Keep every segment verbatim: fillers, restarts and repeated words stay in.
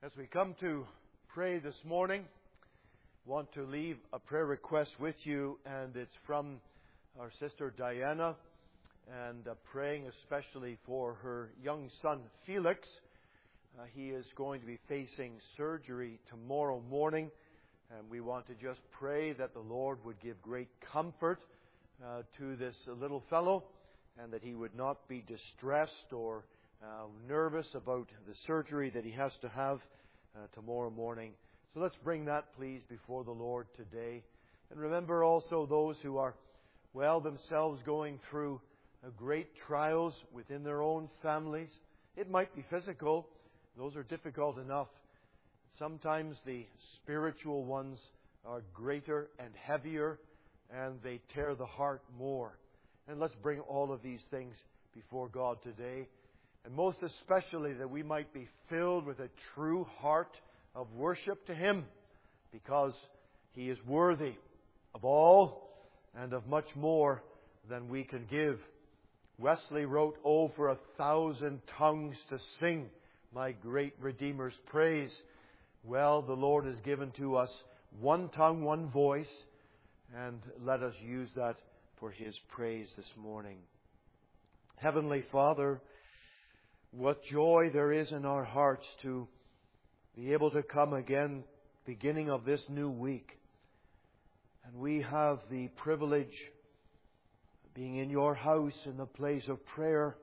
As we come to pray this morning, I want to leave a prayer request with you, and it's from our sister Diana, and uh, praying especially for her young son Felix. Uh, he is going to be facing surgery tomorrow morning, and we want to just pray that the Lord would give great comfort uh, to this little fellow, and that he would not be distressed or Uh, nervous about the surgery that he has to have uh, tomorrow morning. So let's bring that, please, before the Lord today. And remember also those who are, well, themselves going through uh, great trials within their own families. It might be physical. Those are difficult enough. Sometimes the spiritual ones are greater and heavier, and they tear the heart more. And let's bring all of these things before God today. And most especially that we might be filled with a true heart of worship to Him, because He is worthy of all and of much more than we can give. Wesley wrote, "Oh, for a thousand tongues to sing my great Redeemer's praise." Well, the Lord has given to us one tongue, one voice, and let us use that for His praise this morning. Heavenly Father, what joy there is in our hearts to be able to come again, beginning of this new week. And we have the privilege of being in your house in the place of prayer,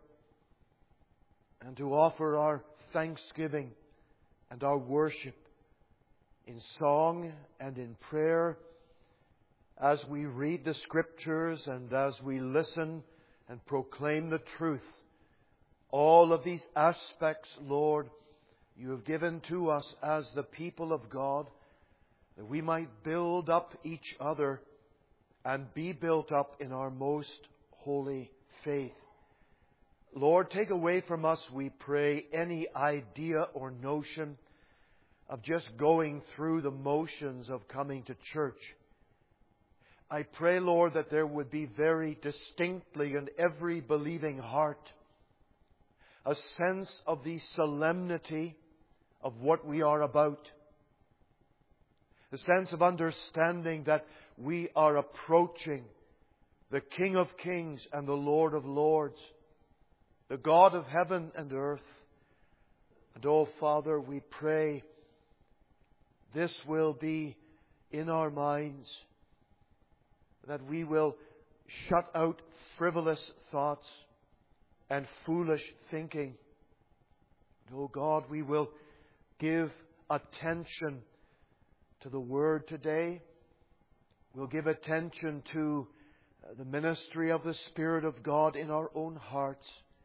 and to offer our thanksgiving and our worship in song and in prayer as we read the Scriptures and as we listen and proclaim the truth. All of these aspects, Lord, You have given to us as the people of God, that we might build up each other and be built up in our most holy faith. Lord, take away from us, we pray, any idea or notion of just going through the motions of coming to church. I pray, Lord, that there would be very distinctly in every believing heart a sense of the solemnity of what we are about. A sense of understanding that we are approaching the King of Kings and the Lord of Lords, the God of heaven and earth. And oh, Father, we pray this will be in our minds, that we will shut out frivolous thoughts and foolish thinking. And, oh God, we will give attention to the Word today. We'll give attention to the ministry of the Spirit of God in our own hearts.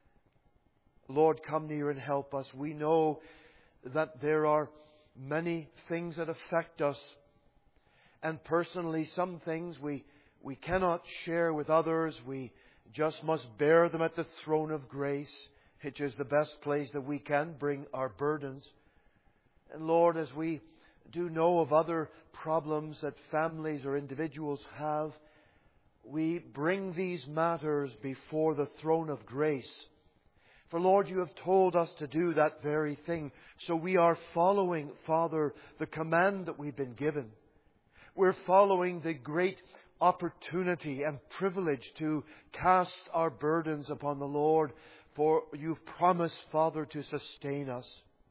Lord, come near and help us. We know that there are many things that affect us. And personally, some things we, we cannot share with others. We just must bear them at the throne of grace, which is the best place that we can bring our burdens. And Lord, as we do know of other problems that families or individuals have, we bring these matters before the throne of grace. For Lord, You have told us to do that very thing. So we are following, Father, the command that we've been given. We're following the great opportunity and privilege to cast our burdens upon the Lord, for You've promised, Father, to sustain us.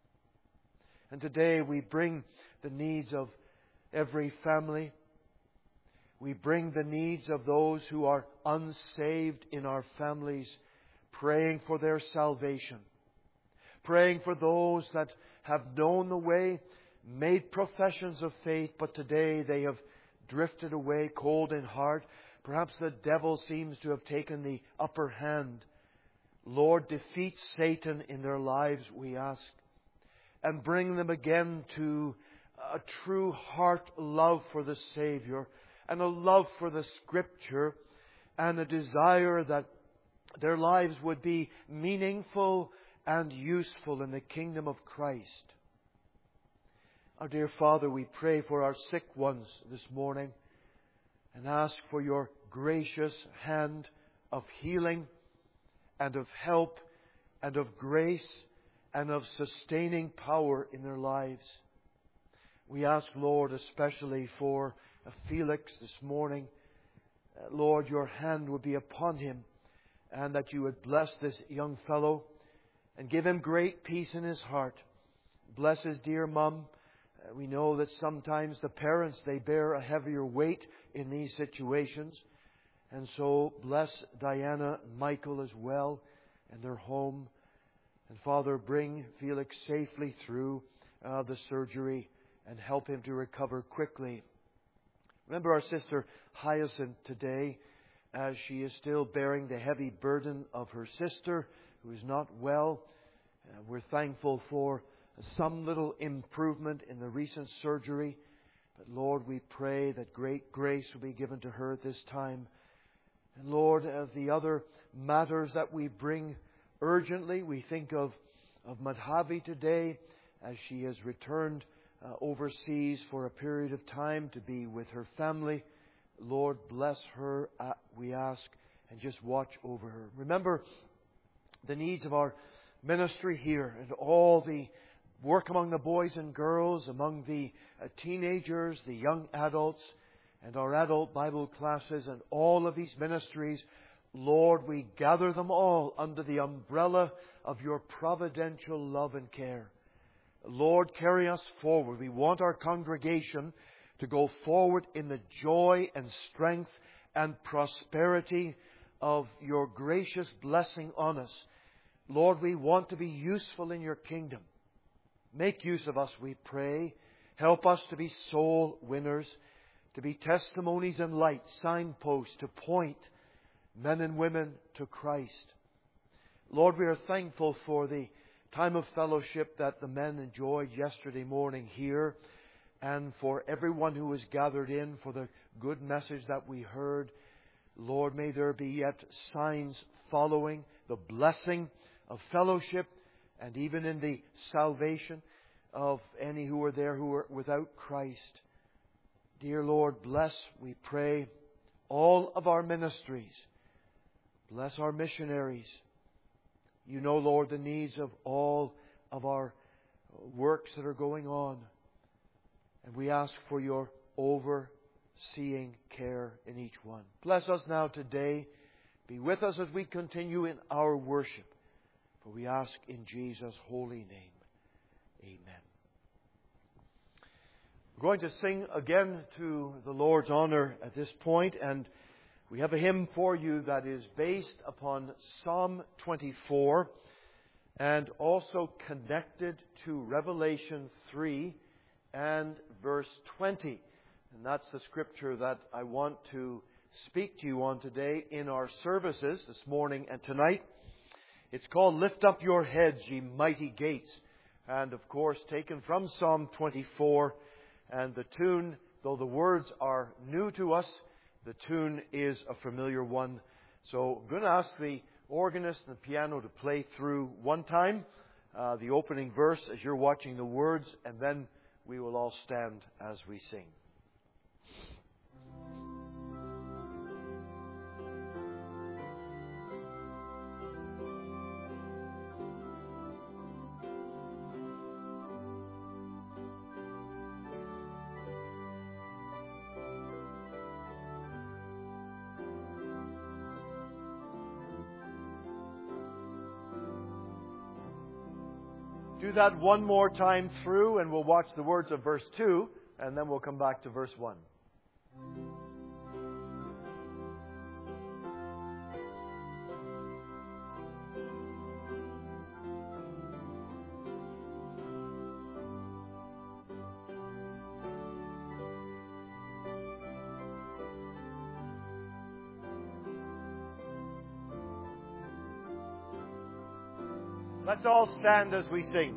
And today we bring the needs of every family. We bring the needs of those who are unsaved in our families, praying for their salvation. Praying for those that have known the way, made professions of faith, but today they have drifted away cold in heart. Perhaps the devil seems to have taken the upper hand. Lord, defeat Satan in their lives, we ask, and bring them again to a true heart love for the Savior, and a love for the Scripture, and a desire that their lives would be meaningful and useful in the kingdom of Christ. Our dear Father, we pray for our sick ones this morning and ask for Your gracious hand of healing and of help and of grace and of sustaining power in their lives. We ask, Lord, especially for Felix this morning. Uh, Lord, your hand would be upon him, and that you would bless this young fellow and give him great peace in his heart. Bless his dear mum. Uh, we know that sometimes the parents, they bear a heavier weight in these situations. And so bless Diana and Michael as well and their home. And Father, bring Felix safely through uh, the surgery and help him to recover quickly. Remember our sister Hyacinth today, as she is still bearing the heavy burden of her sister who is not well. Uh, we're thankful for some little improvement in the recent surgery. But Lord, we pray that great grace will be given to her at this time. And Lord, of the other matters that we bring urgently, we think of, of Madhavi today as she has returned uh, overseas for a period of time to be with her family. Lord, bless her, uh, we ask, and just watch over her. Remember the needs of our ministry here and all the work among the boys and girls, among the uh, teenagers, the young adults, and our adult Bible classes and all of these ministries. Lord, we gather them all under the umbrella of your providential love and care. Lord, carry us forward. We want our congregation to go forward in the joy and strength and prosperity of your gracious blessing on us. Lord, we want to be useful in your kingdom. Make use of us, we pray. Help us to be soul winners, to be testimonies and lights, signposts to point men and women to Christ. Lord, we are thankful for the time of fellowship that the men enjoyed yesterday morning here, and for everyone who was gathered in for the good message that we heard. Lord, may there be yet signs following the blessing of fellowship, and even in the salvation of any who are there who are without Christ. Dear Lord, bless, we pray, all of our ministries. Bless our missionaries. You know, Lord, the needs of all of our works that are going on. And we ask for your overseeing care in each one. Bless us now today. Be with us as we continue in our worship. For we ask in Jesus' holy name. Amen. We're going to sing again to the Lord's honor at this point, and we have a hymn for you that is based upon Psalm twenty-four and also connected to Revelation three and verse twenty. And that's the scripture that I want to speak to you on today in our services this morning and tonight. It's called Lift Up Your Heads, Ye Mighty Gates. And of course, taken from Psalm twenty-four. And the tune, though the words are new to us, the tune is a familiar one. So I'm going to ask the organist and the piano to play through one time uh, the opening verse as you're watching the words, and then we will all stand as we sing. Do that one more time through, and we'll watch the words of verse two, and then we'll come back to verse one. Let's all stand as we sing.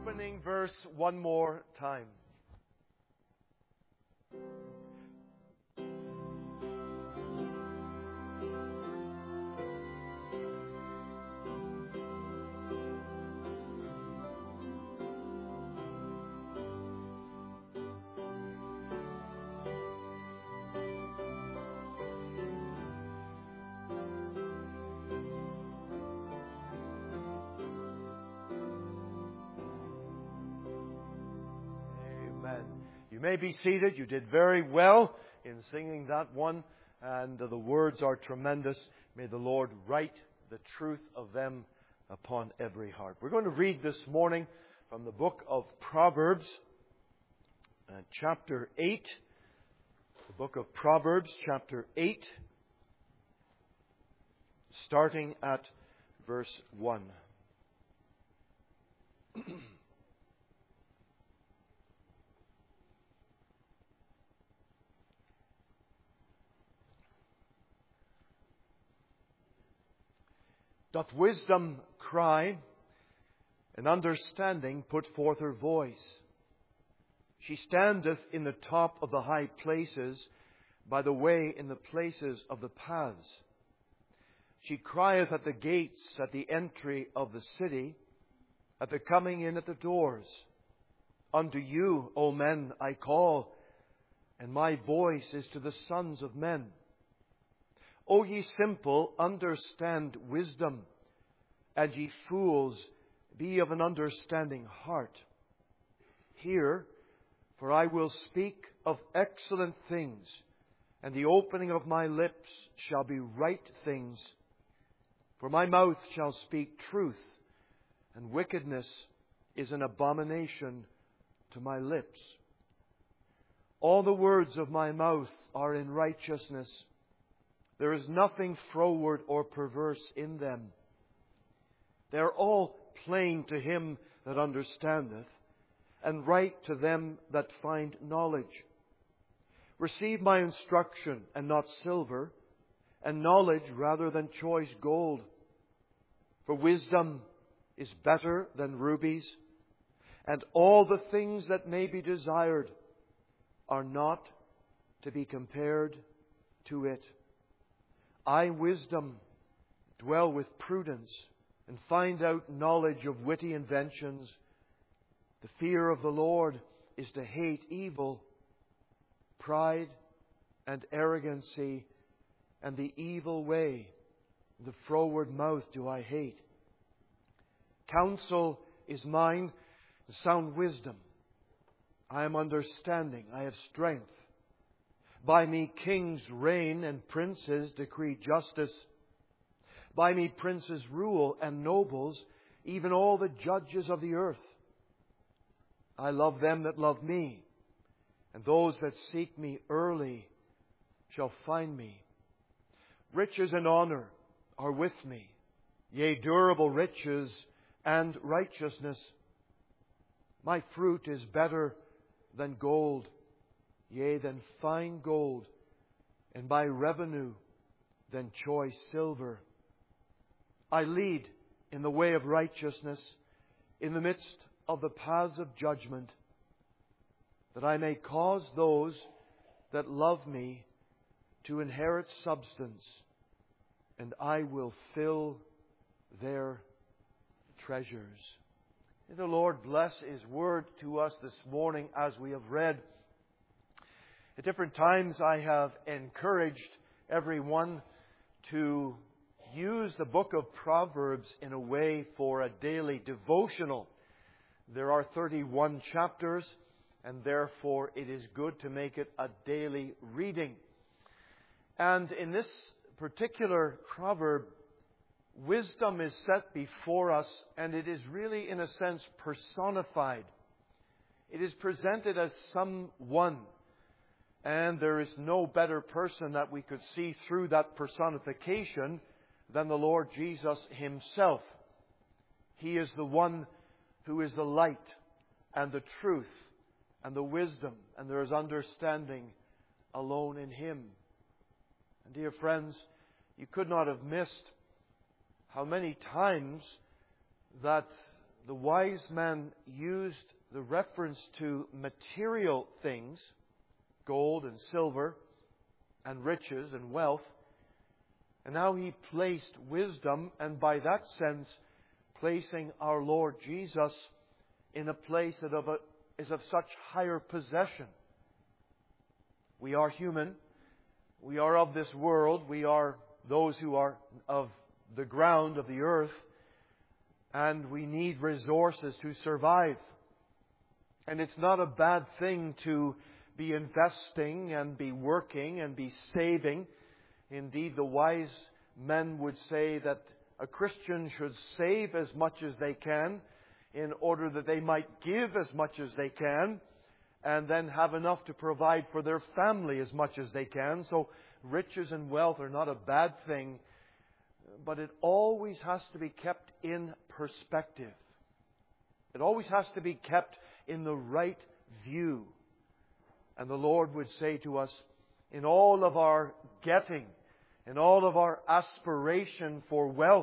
opening verse one more time. You may be seated. You did very well in singing that one, and the words are tremendous. May the Lord write the truth of them upon every heart. We're going to read this morning from the book of Proverbs, uh, chapter eight. The book of Proverbs, chapter eight, starting at verse one. Doth wisdom cry, and understanding put forth her voice? She standeth in the top of the high places, by the way in the places of the paths. She crieth at the gates, at the entry of the city, at the coming in at the doors. Unto you, O men, I call, and my voice is to the sons of men. O ye simple, understand wisdom, and ye fools, be of an understanding heart. Hear, for I will speak of excellent things, and the opening of my lips shall be right things. For my mouth shall speak truth, and wickedness is an abomination to my lips. All the words of my mouth are in righteousness. There is nothing froward or perverse in them. They are all plain to him that understandeth, and right to them that find knowledge. Receive my instruction, and not silver, and knowledge rather than choice gold. For wisdom is better than rubies, and all the things that may be desired are not to be compared to it. I, wisdom, dwell with prudence, and find out knowledge of witty inventions. The fear of the Lord is to hate evil, pride and arrogancy, and the evil way, the froward mouth do I hate. Counsel is mine, sound wisdom. I am understanding, I have strength. By me kings reign and princes decree justice. By me princes rule and nobles, even all the judges of the earth. I love them that love me, and those that seek me early shall find me. Riches and honor are with me, yea, durable riches and righteousness. My fruit is better than gold, yea, than fine gold, and my revenue than choice silver. I lead in the way of righteousness, in the midst of the paths of judgment, that I may cause those that love me to inherit substance, and I will fill their treasures. May the Lord bless His Word to us this morning as we have read. At different times I have encouraged everyone to use the book of Proverbs in a way for a daily devotional. There are thirty-one chapters, and therefore it is good to make it a daily reading. And in this particular proverb, wisdom is set before us, and it is really, in a sense, personified. It is presented as someone, and there is no better person that we could see through that personification than the Lord Jesus Himself. He is the one who is the light and the truth and the wisdom, and there is understanding alone in Him. And dear friends, you could not have missed how many times that the wise man used the reference to material things, gold and silver, and riches and wealth, and now he placed wisdom, and by that sense, placing our Lord Jesus in a place that of a, is of such higher possession. We are human. We are of this world. We are those who are of the ground, of the earth. And we need resources to survive. And it's not a bad thing to be investing and be working and be saving. Indeed, the wise men would say that a Christian should save as much as they can in order that they might give as much as they can and then have enough to provide for their family as much as they can. So riches and wealth are not a bad thing, but it always has to be kept in perspective. It always has to be kept in the right view. And the Lord would say to us, in all of our getting, in all of our aspiration for wealth,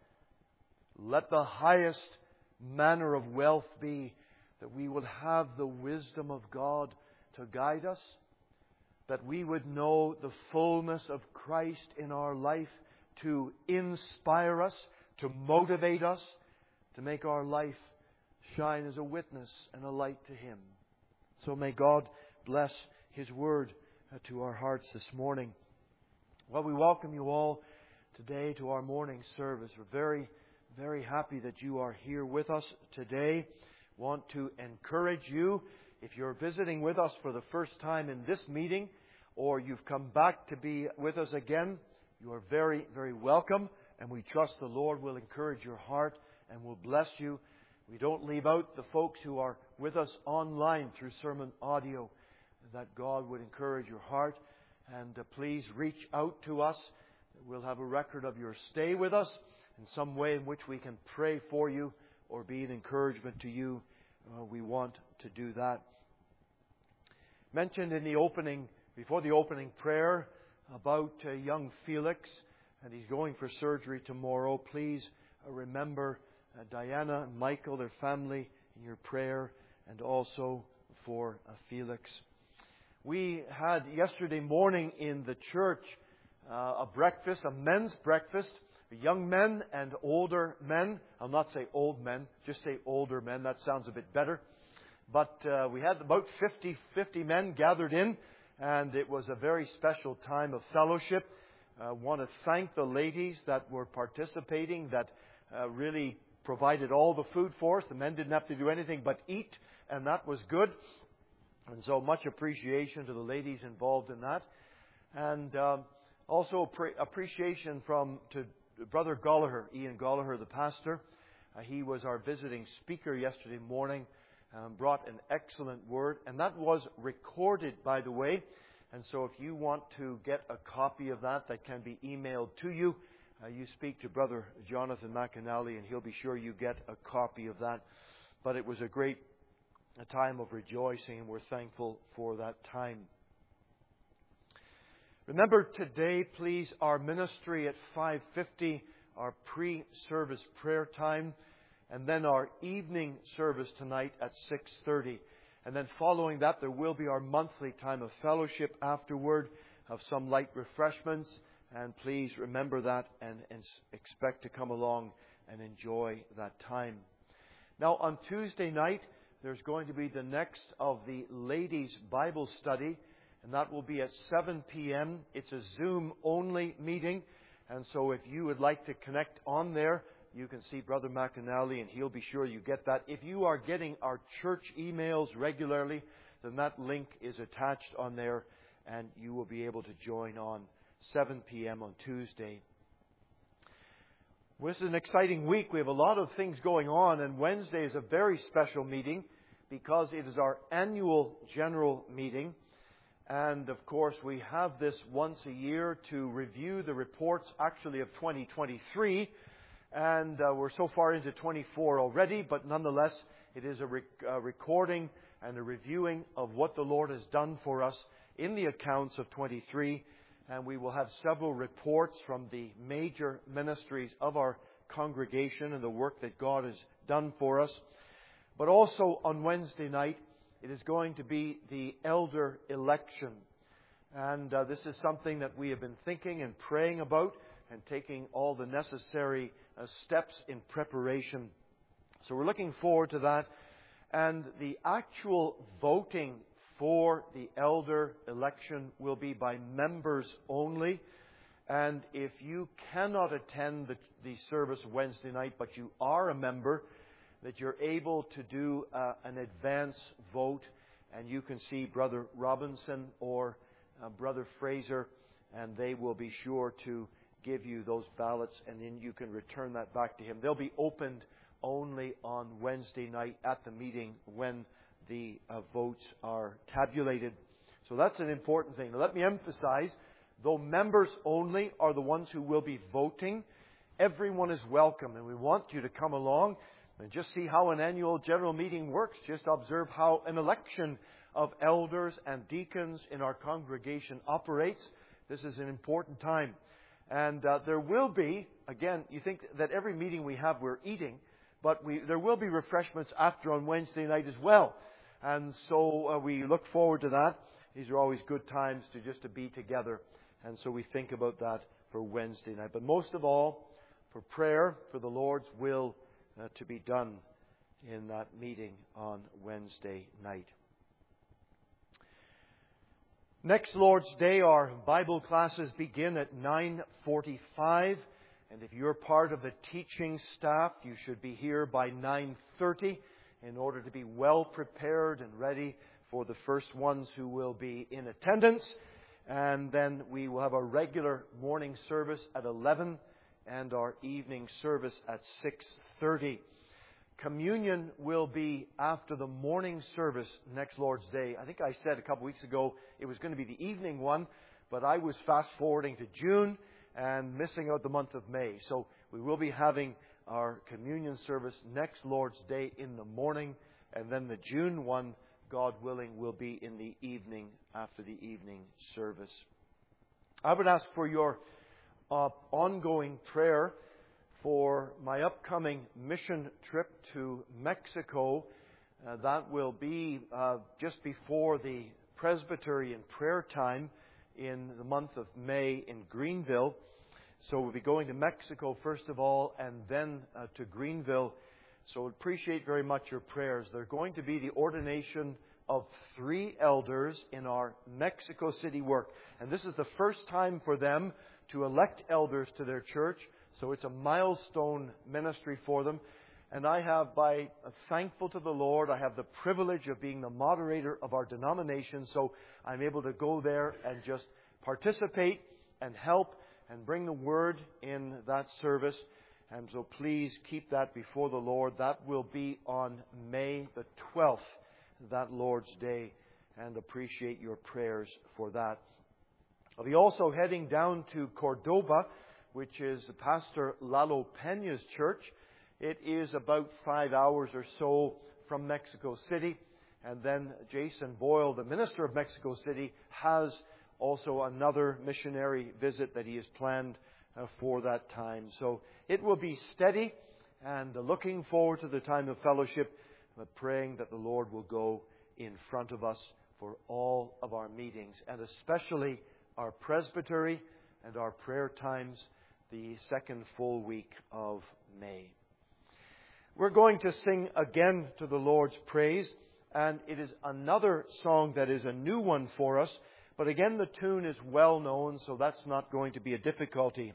let the highest manner of wealth be that we will have the wisdom of God to guide us, that we would know the fullness of Christ in our life to inspire us, to motivate us, to make our life shine as a witness and a light to Him. So may God bless His Word to our hearts this morning. Well, we welcome you all today to our morning service. We're very, very happy that you are here with us today. Want to encourage you, if you're visiting with us for the first time in this meeting, or you've come back to be with us again, you are very, very welcome. And we trust the Lord will encourage your heart and will bless you. We don't leave out the folks who are with us online through sermon audio, that God would encourage your heart. And uh, please reach out to us. We'll have a record of your stay with us in some way in which we can pray for you or be an encouragement to you. Uh, we want to do that. Mentioned in the opening, before the opening prayer, about uh, young Felix, and he's going for surgery tomorrow. Please uh, remember uh, Diana and Michael, their family, in your prayer, and also for uh, Felix. We had yesterday morning in the church uh, a breakfast, a men's breakfast, young men and older men. I'll not say old men, just say older men. That sounds a bit better. But uh, we had about fifty, fifty men gathered in, and it was a very special time of fellowship. I uh, want to thank the ladies that were participating, that uh, really provided all the food for us. The men didn't have to do anything but eat, and that was good. And so much appreciation to the ladies involved in that. And um, also pre- appreciation from to Brother Gallagher, Ian Gallagher, the pastor. Uh, he was our visiting speaker yesterday morning and brought an excellent word. And that was recorded, by the way. And so if you want to get a copy of that, that can be emailed to you. Uh, you speak to Brother Jonathan McAnally and he'll be sure you get a copy of that. But it was a great a time of rejoicing, and we're thankful for that time. Remember today, please, our ministry at five fifty, our pre-service prayer time, and then our evening service tonight at six thirty. And then following that, there will be our monthly time of fellowship afterward, of some light refreshments. And please remember that and, and expect to come along and enjoy that time. Now, on Tuesday night, there's going to be the next of the ladies' Bible study, and that will be at seven p.m. It's a Zoom-only meeting, and so if you would like to connect on there, you can see Brother McAnally, and he'll be sure you get that. If you are getting our church emails regularly, then that link is attached on there, and you will be able to join on seven p.m. on Tuesday. Well, this is an exciting week. We have a lot of things going on, and Wednesday is a very special meeting because it is our annual general meeting. And, of course, we have this once a year to review the reports, actually, of twenty twenty-three. And uh, we're so far into twenty-four already, but nonetheless, it is a, rec- a recording and a reviewing of what the Lord has done for us in the accounts of twenty-three. And we will have several reports from the major ministries of our congregation and the work that God has done for us. But also on Wednesday night, it is going to be the elder election. And uh, this is something that we have been thinking and praying about and taking all the necessary uh, steps in preparation. So we're looking forward to that. And the actual voting for the elder election will be by members only. And if you cannot attend the, the service Wednesday night, but you are a member, that you're able to do uh, an advance vote, and you can see Brother Robinson or uh, Brother Fraser, and they will be sure to give you those ballots, and then you can return that back to him. They'll be opened only on Wednesday night at the meeting when the uh, votes are tabulated. So that's an important thing. Now, let me emphasize, though members only are the ones who will be voting, everyone is welcome, and we want you to come along and just see how an annual general meeting works. Just observe how an election of elders and deacons in our congregation operates. This is an important time. And uh, there will be, again, you think that every meeting we have we're eating, but we, there will be refreshments after on Wednesday night as well. And so uh, we look forward to that. These are always good times to just to be together. And so we think about that for Wednesday night. But most of all, for prayer, for the Lord's will uh, to be done in that meeting on Wednesday night. Next Lord's Day, our Bible classes begin at nine forty-five. And if you're part of the teaching staff, you should be here by nine thirty in order to be well prepared and ready for the first ones who will be in attendance. And then we will have a regular morning service at eleven and our evening service at six thirty. Communion will be after the morning service next Lord's Day. I think I said a couple weeks ago it was going to be the evening one, but I was fast forwarding to June and missing out the month of May. So we will be having our communion service next Lord's Day in the morning, and then the June one, God willing, will be in the evening after the evening service. I would ask for your uh, ongoing prayer for my upcoming mission trip to Mexico. Uh, that will be uh, just before the Presbyterian prayer time in the month of May in Greenville. So we'll be going to Mexico first of all, and then uh, to Greenville. So I appreciate very much your prayers. They're going to be the ordination of three elders in our Mexico City work. And this is the first time for them to elect elders to their church. So it's a milestone ministry for them. And I have, by uh, thankful to the Lord, I have the privilege of being the moderator of our denomination. So I'm able to go there and just participate and help and bring the word in that service. And so please keep that before the Lord. That will be on May the twelfth, that Lord's Day, and appreciate your prayers for that. I'll be also heading down to Cordoba, which is Pastor Lalo Peña's church. It is about five hours or so from Mexico City. And then Jason Boyle, the minister of Mexico City, has also another missionary visit that he has planned uh, for that time. So it will be steady, and uh, looking forward to the time of fellowship, but praying that the Lord will go in front of us for all of our meetings, and especially our presbytery and our prayer times the second full week of May. We're going to sing again to the Lord's praise, and it is another song that is a new one for us. But again, the tune is well known, so that's not going to be a difficulty.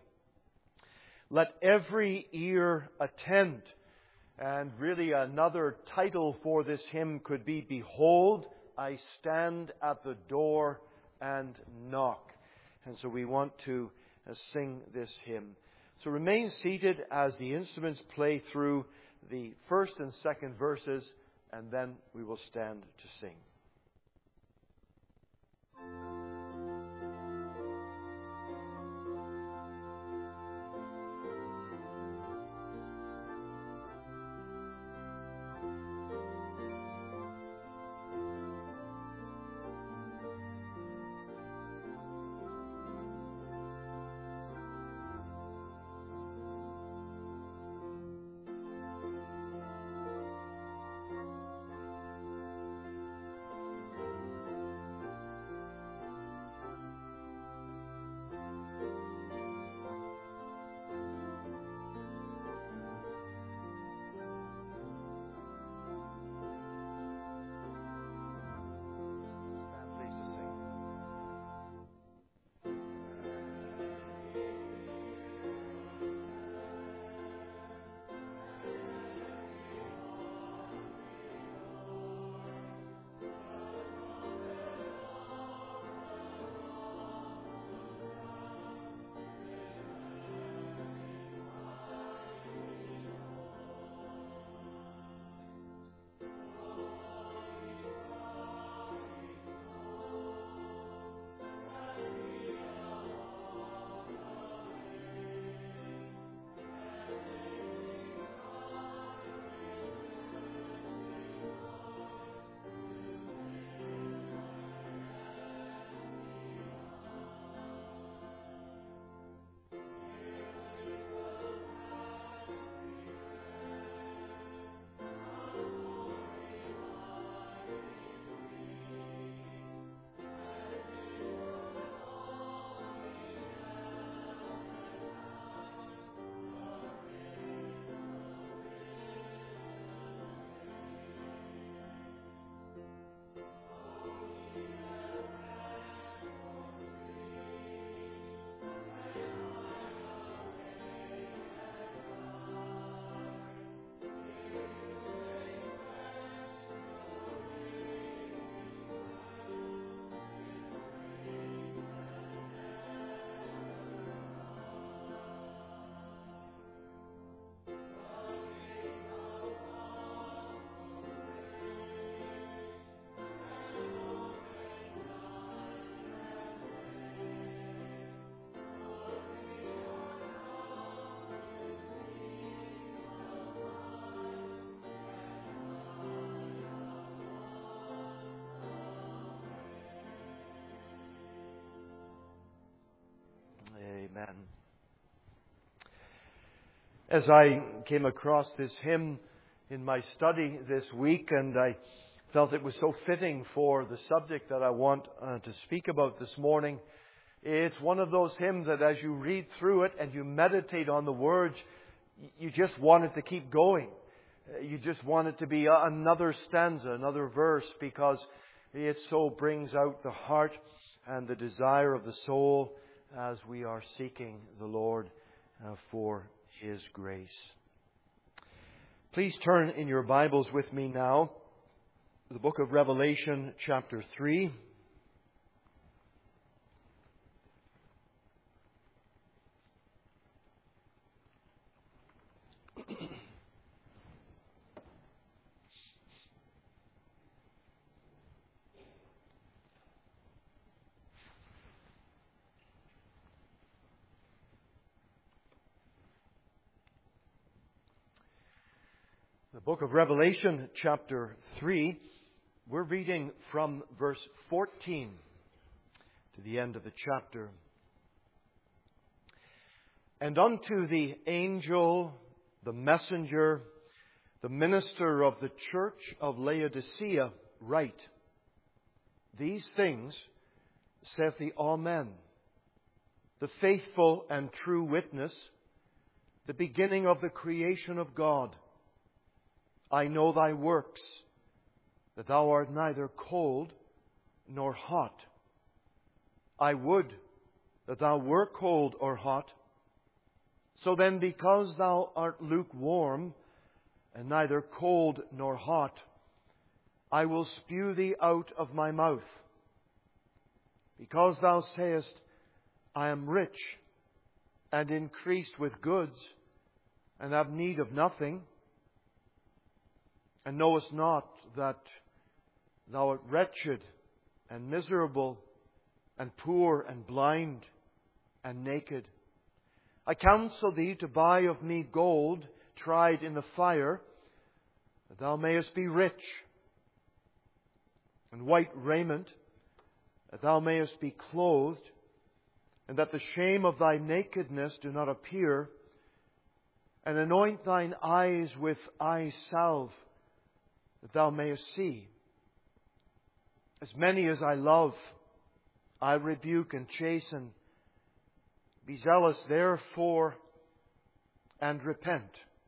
Let every ear attend. And really another title for this hymn could be, Behold, I stand at the door and knock. And so we want to uh, sing this hymn. So remain seated as the instruments play through the first and second verses, and then we will stand to sing. Amen. As I came across this hymn in my study this week, and I felt it was so fitting for the subject that I want uh, to speak about this morning, it's one of those hymns that as you read through it and you meditate on the words, you just want it to keep going. You just want it to be another stanza, another verse, because it so brings out the heart and the desire of the soul as we are seeking the Lord uh, for His grace. Please turn in your Bibles with me now to the book of Revelation, chapter three. The book of Revelation, chapter three, we're reading from verse fourteen to the end of the chapter. And unto the angel, the messenger, the minister of the church of Laodicea write, These things saith the Amen, the faithful and true witness, the beginning of the creation of God. I know thy works, that thou art neither cold nor hot. I would that thou were cold or hot. So then, because thou art lukewarm, and neither cold nor hot, I will spew thee out of my mouth. Because thou sayest, I am rich, and increased with goods, and have need of nothing, and knowest not that thou art wretched and miserable and poor and blind and naked. I counsel thee to buy of me gold tried in the fire, that thou mayest be rich, and white raiment, that thou mayest be clothed, and that the shame of thy nakedness do not appear, and anoint thine eyes with eye salve, that thou mayest see. As many as I love, I rebuke and chasten. Be zealous therefore, and repent.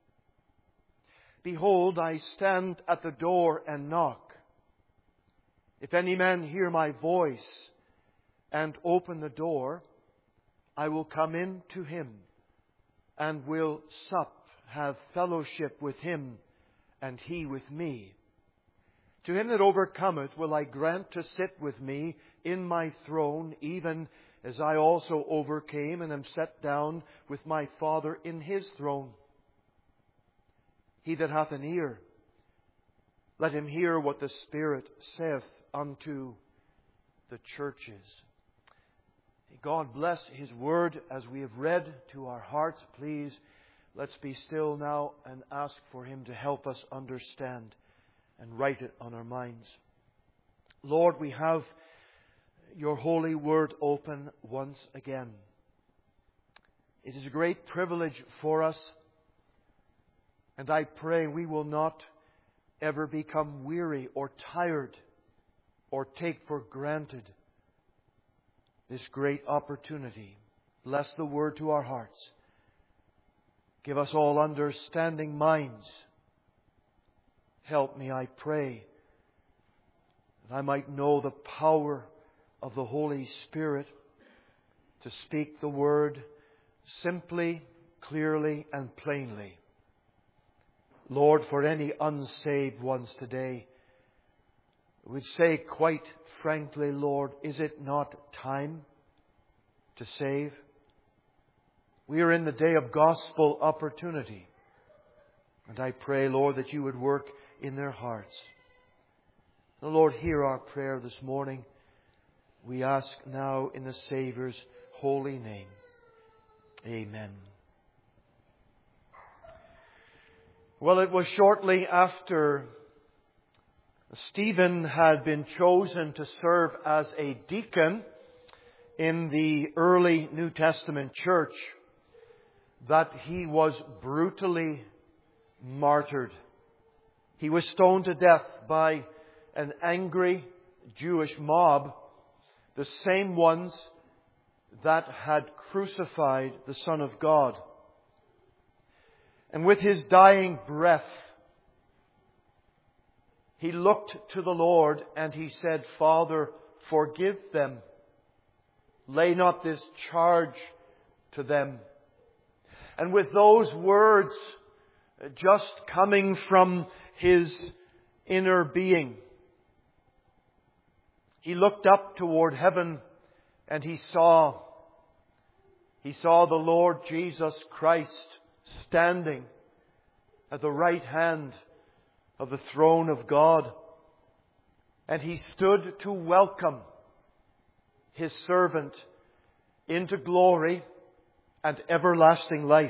Behold, I stand at the door and knock. If any man hear my voice and open the door, I will come in to him, and will sup, have fellowship with him, and he with me. To him that overcometh will I grant to sit with me in my throne, even as I also overcame and am set down with my Father in His throne. He that hath an ear, let him hear what the Spirit saith unto the churches. May God bless His word as we have read to our hearts. Please, let's be still now and ask for Him to help us understand and write it on our minds. Lord, we have Your holy word open once again. It is a great privilege for us, and I pray we will not ever become weary or tired or take for granted this great opportunity. Bless the word to our hearts. Give us all understanding minds. Help me, I pray, that I might know the power of the Holy Spirit to speak the word simply, clearly, and plainly. Lord, for any unsaved ones today, we would say quite frankly, Lord, is it not time to save? We are in the day of gospel opportunity. And I pray, Lord, that You would work in their hearts. The Lord, hear our prayer this morning. We ask now in the Saviour's holy name. Amen. Well, it was shortly after Stephen had been chosen to serve as a deacon in the early New Testament church that he was brutally martyred. He was stoned to death by an angry Jewish mob, the same ones that had crucified the Son of God. And with his dying breath, he looked to the Lord and he said, "Father, forgive them. Lay not this charge to them." And with those words just coming from his inner being, he looked up toward heaven and he saw, he saw the Lord Jesus Christ standing at the right hand of the throne of God. And he stood to welcome his servant into glory and everlasting life.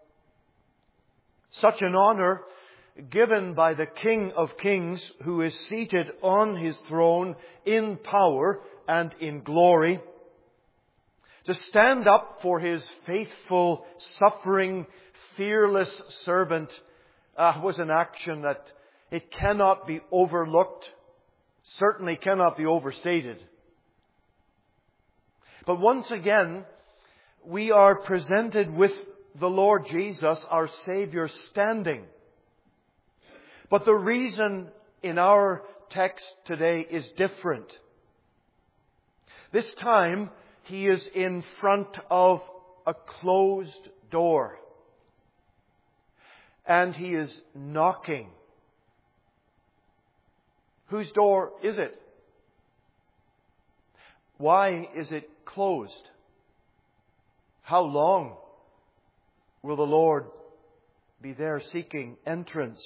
Such an honor given by the King of Kings, who is seated on his throne in power and in glory, to stand up for his faithful, suffering, fearless servant uh, was an action that it cannot be overlooked, certainly cannot be overstated. But once again, we are presented with the Lord Jesus, our Savior, standing. But the reason in our text today is different. This time, he is in front of a closed door. And he is knocking. Whose door is it? Why is it closed? How long will the Lord be there seeking entrance?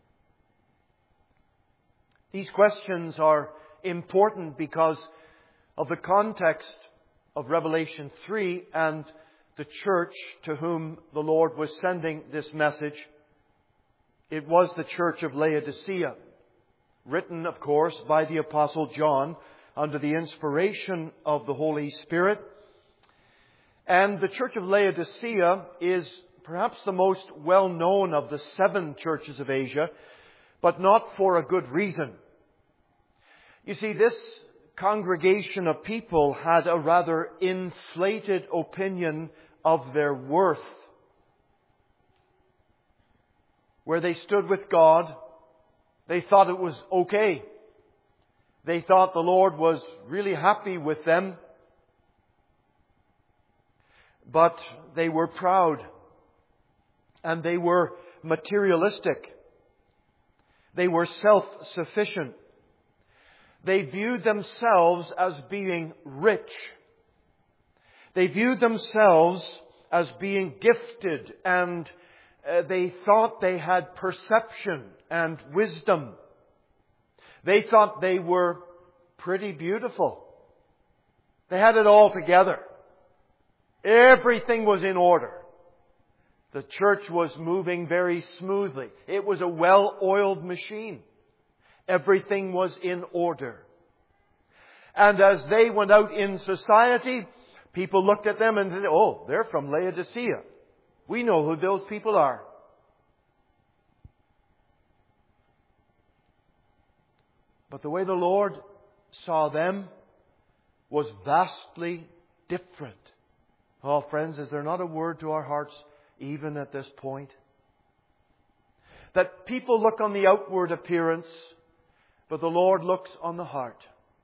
These questions are important because of the context of Revelation three and the church to whom the Lord was sending this message. It was the church of Laodicea, written, of course, by the Apostle John under the inspiration of the Holy Spirit. And the church of Laodicea is perhaps the most well-known of the seven churches of Asia, but not for a good reason. You see, this congregation of people had a rather inflated opinion of their worth. Where they stood with God, they thought it was okay. They thought the Lord was really happy with them. But they were proud. And they were materialistic. They were self-sufficient. They viewed themselves as being rich. They viewed themselves as being gifted, and uh, they thought they had perception and wisdom. They thought they were pretty beautiful. They had it all together. Everything was in order. The church was moving very smoothly. It was a well-oiled machine. Everything was in order. And as they went out in society, people looked at them and said, "Oh, they're from Laodicea. We know who those people are." But the way the Lord saw them was vastly different. Oh, friends, is there not a word to our hearts even at this point? That people look on the outward appearance, but the Lord looks on the heart.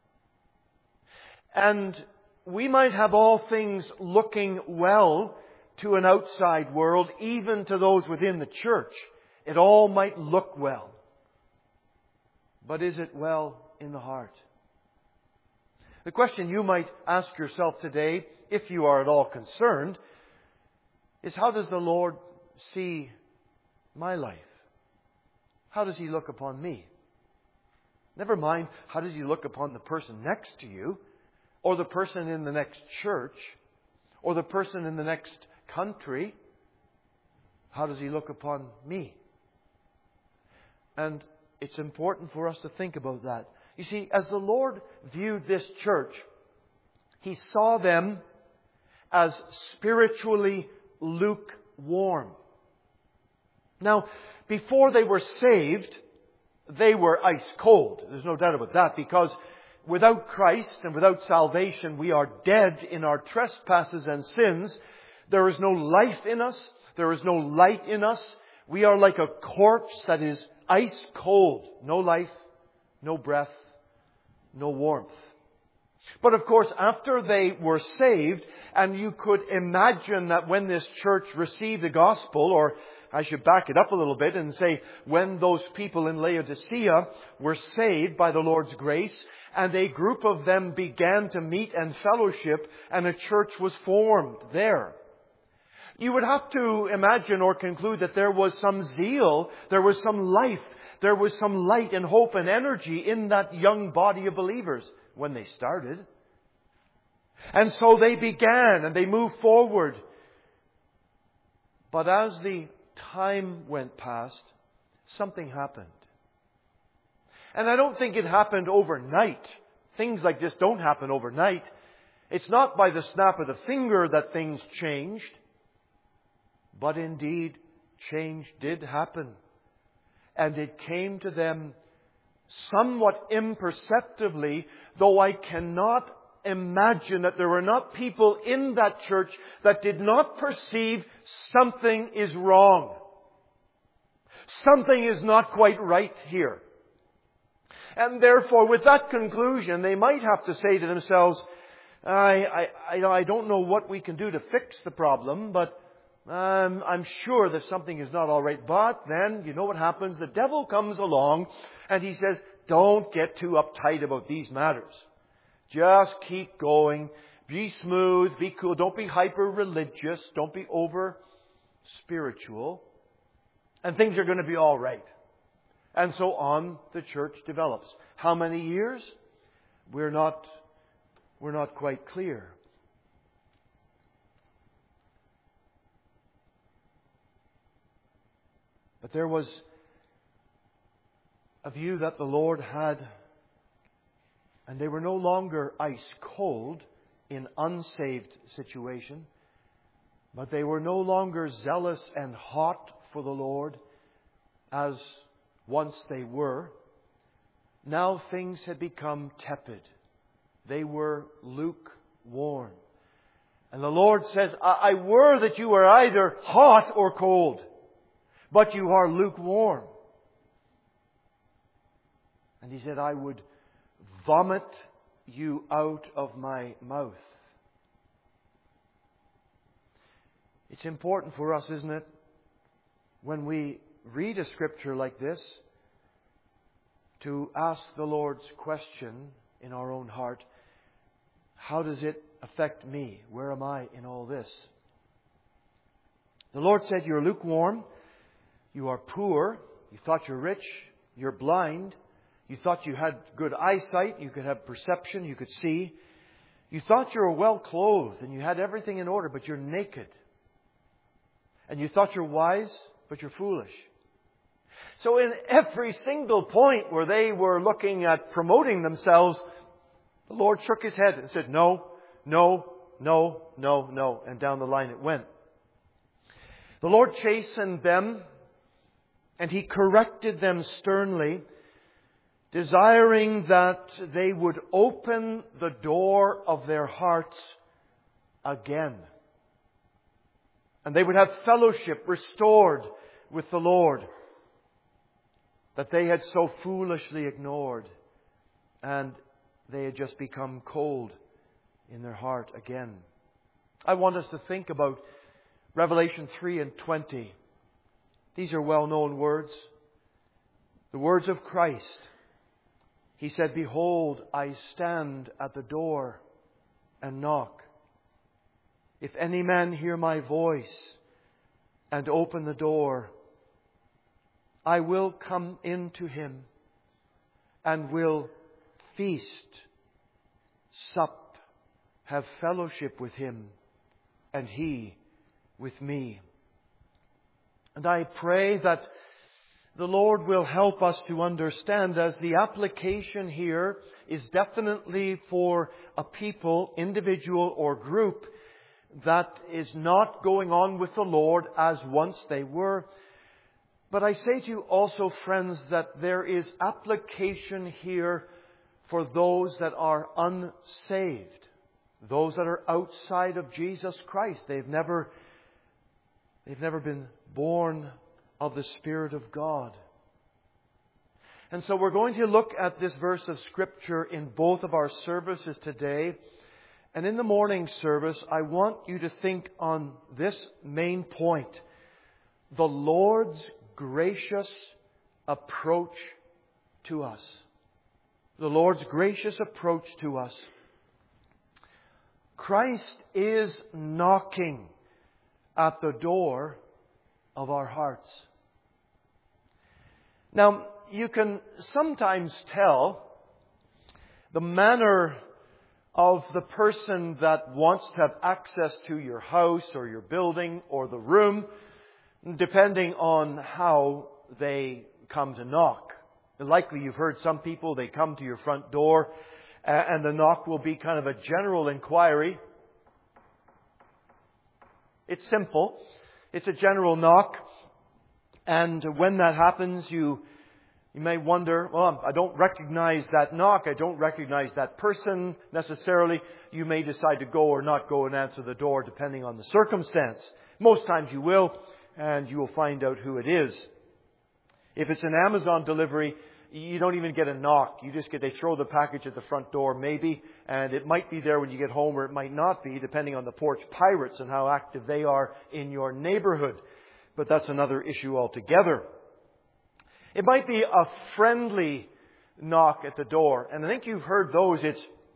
And we might have all things looking well to an outside world, even to those within the church. It all might look well. But is it well in the heart? The question you might ask yourself today, if you are at all concerned, is how does the Lord see my life? How does He look upon me? Never mind, how does He look upon the person next to you, or the person in the next church, or the person in the next country? How does He look upon me? And it's important for us to think about that. You see, as the Lord viewed this church, He saw them as spiritually lukewarm. Now, before they were saved, they were ice cold. There's no doubt about that, because without Christ and without salvation, we are dead in our trespasses and sins. There is no life in us. There is no light in us. We are like a corpse that is ice cold. No life, no breath, no warmth. But of course, after they were saved, and you could imagine that when this church received the gospel, or I should back it up a little bit and say, when those people in Laodicea were saved by the Lord's grace, and a group of them began to meet and fellowship, and a church was formed there, you would have to imagine or conclude that there was some zeal, there was some life, there was some light and hope and energy in that young body of believers when they started. And so they began and they moved forward. But as the time went past, something happened. And I don't think it happened overnight. Things like this don't happen overnight. It's not by the snap of the finger that things changed. But indeed, change did happen. And it came to them somewhat imperceptibly, though I cannot imagine that there were not people in that church that did not perceive something is wrong. Something is not quite right here. And therefore, with that conclusion, they might have to say to themselves, I, I, I don't know what we can do to fix the problem, but um, I'm sure that something is not all right. But then, you know what happens? The devil comes along and he says, don't get too uptight about these matters. Just keep going. Be smooth. Be cool. Don't be hyper-religious. Don't be over-spiritual. And things are going to be all right. And so on the church develops. How many years? We're not, we're not quite clear. But there was a view that the Lord had, and they were no longer ice cold in unsaved situation, but they were no longer zealous and hot for the Lord as once they were. Now things had become tepid. They were lukewarm. And the Lord says, I, I were that you were either hot or cold, but you are lukewarm. And He said, I would vomit you out of my mouth. It's important for us, isn't it, when we read a scripture like this, to ask the Lord's question in our own heart, how does it affect me? Where am I in all this? The Lord said, you're lukewarm, you are poor, you thought you're rich, you're blind, you thought you had good eyesight, you could have perception, you could see. You thought you were well clothed and you had everything in order, but you're naked. And you thought you're wise, but you're foolish. So in every single point where they were looking at promoting themselves, the Lord shook His head and said, no, no, no, no, no. And down the line it went. The Lord chastened them and He corrected them sternly, desiring that they would open the door of their hearts again. And they would have fellowship restored with the Lord that they had so foolishly ignored, and they had just become cold in their heart again. I want us to think about Revelation three and twenty. These are well-known words. The words of Christ. He said, behold, I stand at the door and knock. If any man hear my voice and open the door, I will come in to him and will feast, sup, have fellowship with him, and he with me. And I pray that the Lord will help us to understand, as the application here is definitely for a people, individual or group, that is not going on with the Lord as once they were. But I say to you also, friends, that there is application here for those that are unsaved, those that are outside of Jesus Christ. They've never, they've never been born of the Spirit of God. And so we're going to look at this verse of Scripture in both of our services today. And in the morning service, I want you to think on this main point: the Lord's gracious approach to us. The Lord's gracious approach to us. Christ is knocking at the door of our hearts. Now, you can sometimes tell the manner of the person that wants to have access to your house or your building or the room, depending on how they come to knock. Likely you've heard some people, they come to your front door and the knock will be kind of a general inquiry. It's simple. It's a general knock. And when that happens, you you may wonder, well, I don't recognize that knock. I don't recognize that person necessarily. You may decide to go or not go and answer the door depending on the circumstance. Most times you will, and you will find out who it is. If it's an Amazon delivery, you don't even get a knock. You just get, they throw the package at the front door maybe, and it might be there when you get home, or it might not be, depending on the porch pirates and how active they are in your neighborhood. But that's another issue altogether. It might be a friendly knock at the door, and I think you've heard those. It's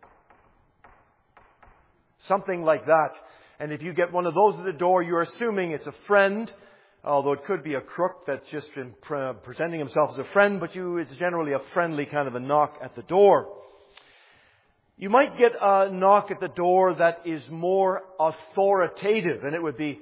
something like that. And if you get one of those at the door, you're assuming it's a friend, although it could be a crook that's just been pre- presenting himself as a friend, but you, it's generally a friendly kind of a knock at the door. You might get a knock at the door that is more authoritative, and it would be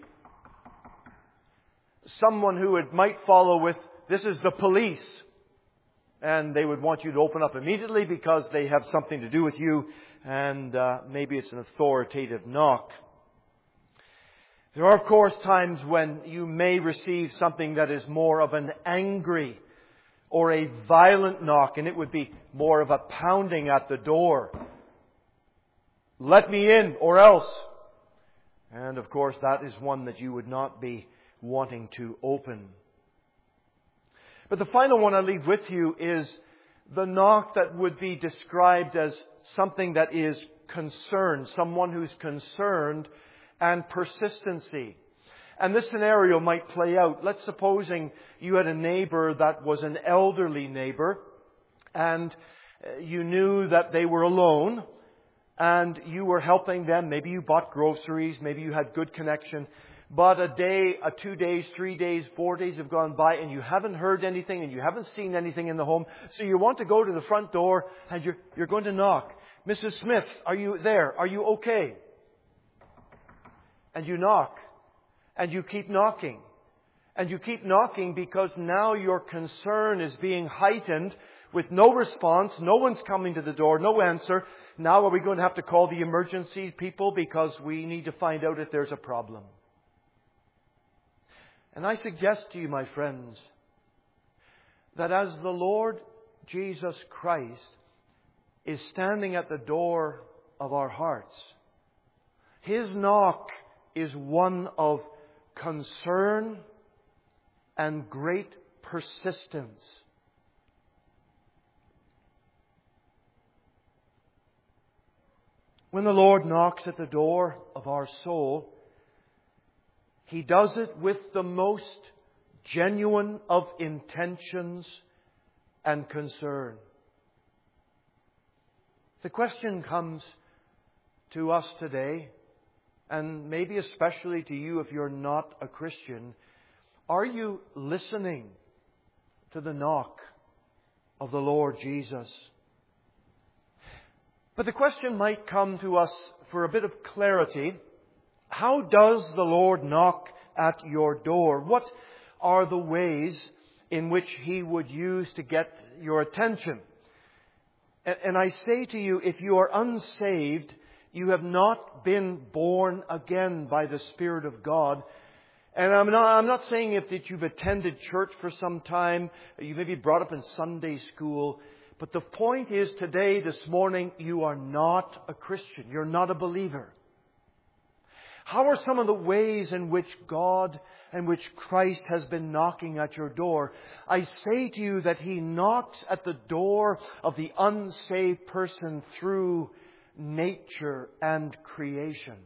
someone who it might follow with, "This is the police." And they would want you to open up immediately because they have something to do with you, and uh, maybe it's an authoritative knock. There are, of course, times when you may receive something that is more of an angry or a violent knock, and it would be more of a pounding at the door. "Let me in, or else." And, of course, that is one that you would not be wanting to open. But the final one I leave with you is the knock that would be described as something that is concerned, someone who's concerned, and persistency. And this scenario might play out. Let's supposing you had a neighbor that was an elderly neighbor, and you knew that they were alone, and you were helping them. Maybe you bought groceries, maybe you had good connection. But a day, a two days, three days, four days have gone by and you haven't heard anything and you haven't seen anything in the home. So you want to go to the front door and you're, you're going to knock. "Missus Smith, are you there? Are you okay?" And you knock. And you keep knocking. And you keep knocking because now your concern is being heightened with no response. No one's coming to the door. No answer. Now are we going to have to call the emergency people because we need to find out if there's a problem? And I suggest to you, my friends, that as the Lord Jesus Christ is standing at the door of our hearts, His knock is one of concern and great persistence. When the Lord knocks at the door of our soul, He does it with the most genuine of intentions and concern. The question comes to us today, and maybe especially to you if you're not a Christian, are you listening to the knock of the Lord Jesus? But the question might come to us for a bit of clarity. How does the Lord knock at your door? What are the ways in which He would use to get your attention. And I say to you, if you are unsaved, you have not been born again by the Spirit of God. And I'm not, I'm not saying if that you've attended church for some time, you may be brought up in Sunday school, but the point is today, this morning, you are not a Christian. You're not a believer. How are some of the ways in which God and which Christ has been knocking at your door? I say to you that He knocks at the door of the unsaved person through nature and creation.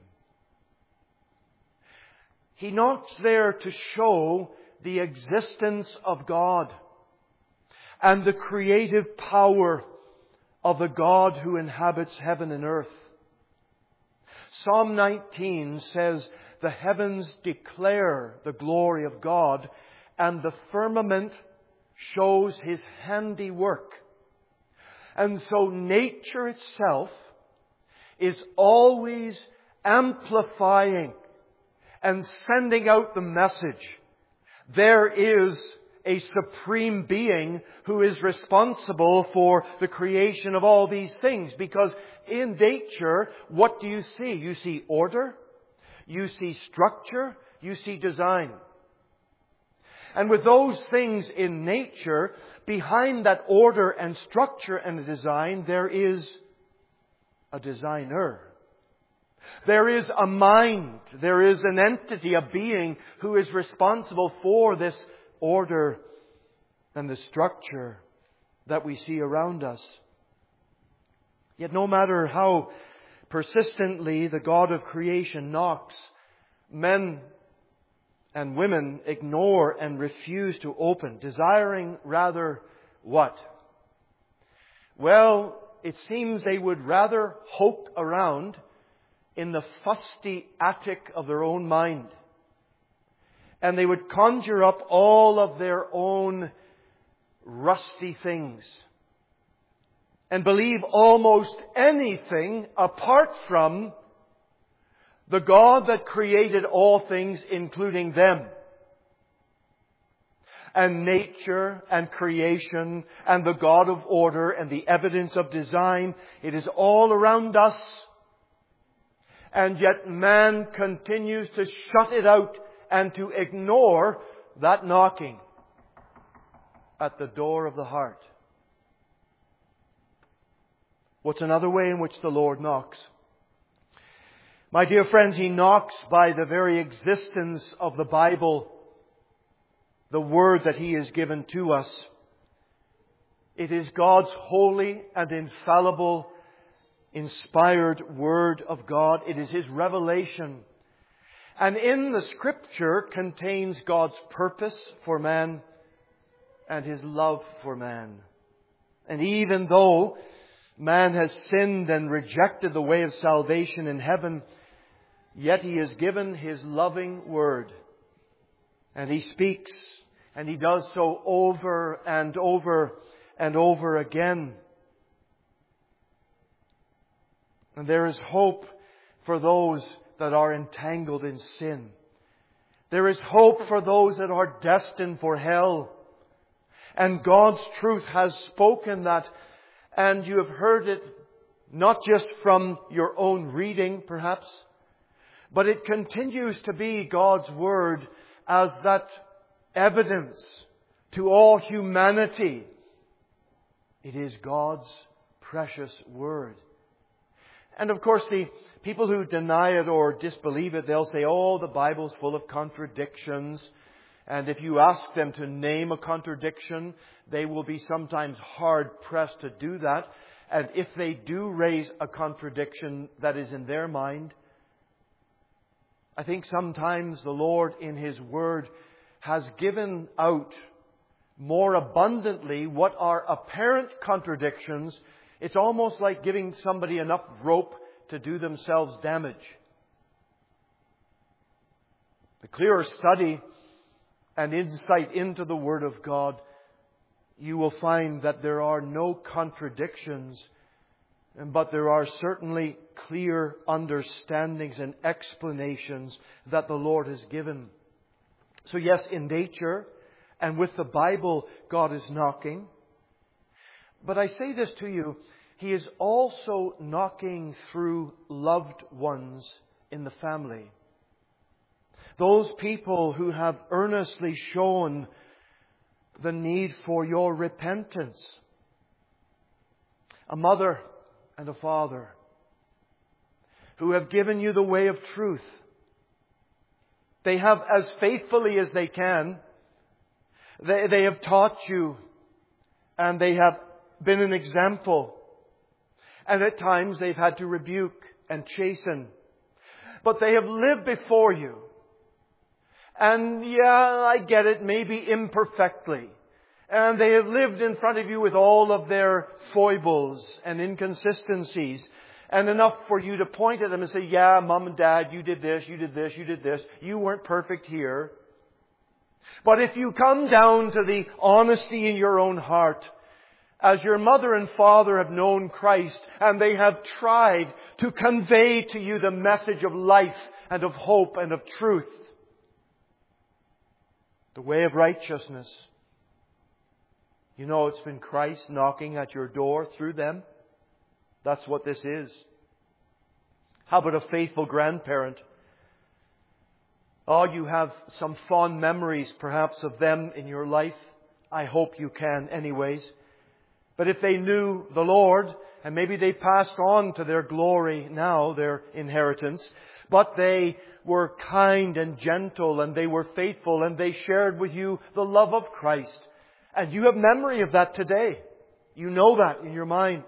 He knocks there to show the existence of God and the creative power of the God who inhabits heaven and earth. Psalm nineteen says, "The heavens declare the glory of God, and the firmament shows His handiwork." And so nature itself is always amplifying and sending out the message. There is a supreme being who is responsible for the creation of all these things. Because in nature, what do you see? You see order, you see structure, you see design. And with those things in nature, behind that order and structure and design, there is a designer. There is a mind. There is an entity, a being who is responsible for this order and the structure that we see around us. Yet no matter how persistently the God of creation knocks, men and women ignore and refuse to open, desiring rather what? Well, it seems they would rather hoke around in the fusty attic of their own mind. And they would conjure up all of their own rusty things and believe almost anything apart from the God that created all things, including them. And nature and creation and the God of order and the evidence of design, it is all around us. And yet man continues to shut it out and to ignore that knocking at the door of the heart. What's another way in which the Lord knocks? My dear friends, He knocks by the very existence of the Bible, the Word that He has given to us. It is God's holy and infallible, inspired Word of God. It is His revelation. And in the Scripture contains God's purpose for man and His love for man. And even though man has sinned and rejected the way of salvation in heaven, yet He has given His loving Word. And He speaks, and He does so over and over and over again. And there is hope for those that are entangled in sin. There is hope for those that are destined for hell. And God's truth has spoken that, and you have heard it not just from your own reading, perhaps, but it continues to be God's Word as that evidence to all humanity. It is God's precious Word. And of course, the people who deny it or disbelieve it, they'll say, oh, the Bible's full of contradictions. And if you ask them to name a contradiction, they will be sometimes hard-pressed to do that. And if they do raise a contradiction that is in their mind, I think sometimes the Lord in His Word has given out more abundantly what are apparent contradictions. It's almost like giving somebody enough rope to do themselves damage. The clearer study and insight into the Word of God, you will find that there are no contradictions, but there are certainly clear understandings and explanations that the Lord has given. So yes, in nature And with the Bible, God is knocking. But I say this to you, He is also knocking through loved ones in the family. Those people who have earnestly shown the need for your repentance. A mother and a father who have given you the way of truth. They have, as faithfully as they can, they, they have taught you, and they have been an example. And at times they've had to rebuke and chasten. But they have lived before you. And yeah, I get it, maybe imperfectly. And they have lived in front of you with all of their foibles and inconsistencies. And enough for you to point at them and say, yeah, Mom and Dad, you did this, you did this, you did this. You weren't perfect here. But if you come down to the honesty in your own heart, as your mother and father have known Christ, and they have tried to convey to you the message of life and of hope and of truth, the way of righteousness, you know it's been Christ knocking at your door through them. That's what this is. How about a faithful grandparent? Oh, you have some fond memories perhaps of them in your life. I hope you can anyways. But if they knew the Lord, and maybe they passed on to their glory now, their inheritance, but they were kind and gentle and they were faithful and they shared with you the love of Christ. And you have memory of that today. You know that in your mind.